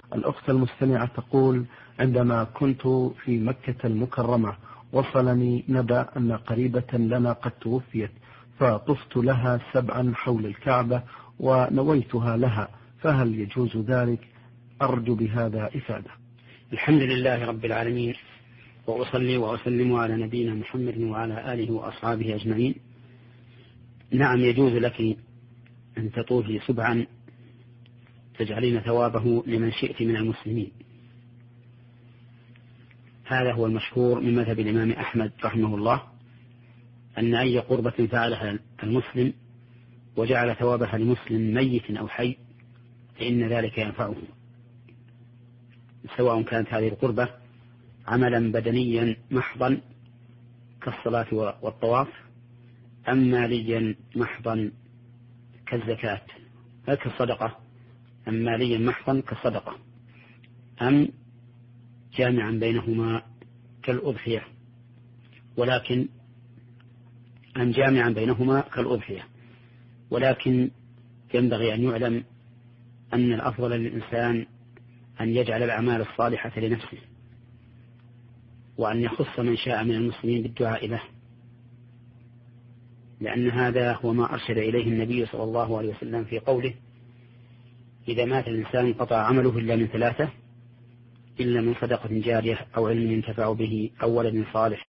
الأخت المستمعة تقول: عندما كنت في مكة المكرمة وصلني نبأ أن قريبة لنا قد توفيت، فطفت لها 7 حول الكعبة ونويتها لها، فهل يجوز ذلك؟ أرجو بهذا إفادة. الحمد لله رب العالمين، وأصلي وأسلم على نبينا محمد وعلى آله وأصحابه أجمعين. نعم، يجوز لك أن تطوفي 7 تجعلين ثوابه لمن شئت من المسلمين. هذا هو المشهور من مذهب الإمام أحمد رحمه الله، أن أي قربة فعلها المسلم وجعل ثوابها لمسلم ميت أو حي فإن ذلك ينفعه، سواء كانت هذه القربة عملا بدنيا محضا كالصلاة والطواف، أم ماليا محضا كالزكاة كالصدقة، أم ماليا محضا كالصدقة، أم جامعا بينهما كالأضحية، ولكن ينبغي أن يعلم أن الأفضل للإنسان أن يجعل الأعمال الصالحة لنفسه، وأن يخص من شاء من المسلمين بالدعاء له، لأن هذا هو ما أرشد إليه النبي صلى الله عليه وسلم في قوله: إذا مات الإنسان انقطع عمله إلا من 3: إلا من صدقة جارية أو علم ينتفع به أو ولد صالح